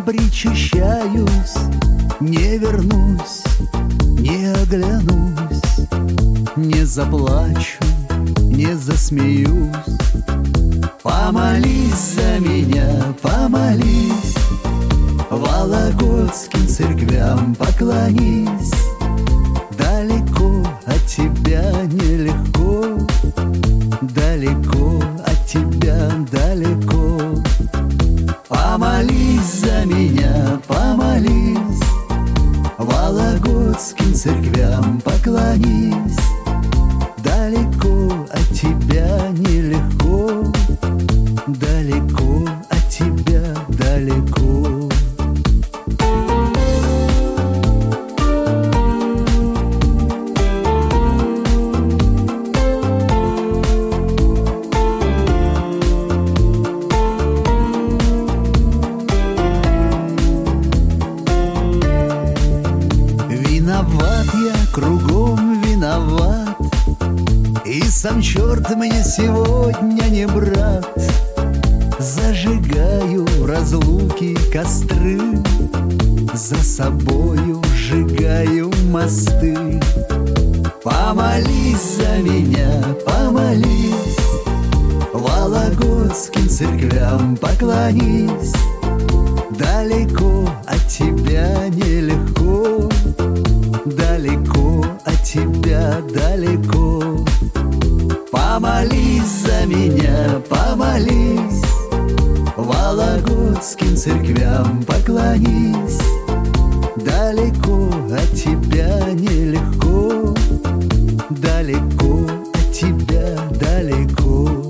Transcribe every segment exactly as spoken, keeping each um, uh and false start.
причащаюсь, не вернусь, не оглянусь, не заплачу, не засмеюсь. Помолись за меня, помолись, вологодским церквям поклонись. Далеко от тебя нелегко, далеко от тебя далеко. Помолись за меня, помолись, вологодским церквям поклонись. Далеко от тебя нелегко, далеко от тебя далеко. Виноват я, кругом виноват, и сам черт мне сегодня не брат. Зажигаю разлуки костры, за собою сжигаю мосты. Помолись за меня, помолись, вологодским церквям поклонись. Далеко от тебя нелегко, далеко от тебя далеко. Помолись за меня, помолись, вологодским церквям поклонись. Далеко от тебя нелегко, далеко от тебя далеко.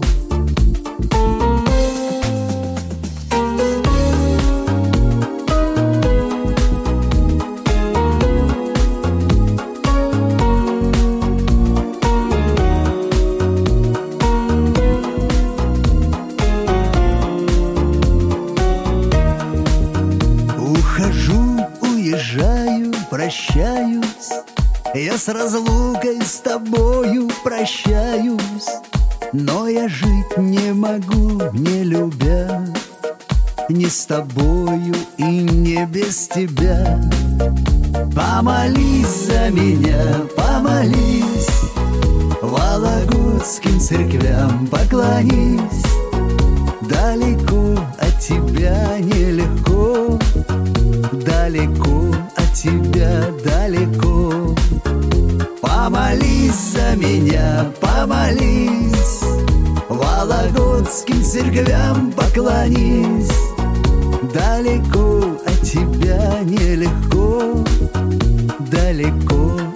Ухожу, уезжаю, прощаюсь, я с разлукой с тобою прощаюсь. Но я жить не могу, не любя, ни с тобою и не без тебя. Помолись за меня, помолись, вологодским церквям поклонись. Далеко от тебя нелегко, далеко от тебя далеко. Помолись за меня, помолись, вологодским церквям поклонись. Далеко от тебя нелегко, далеко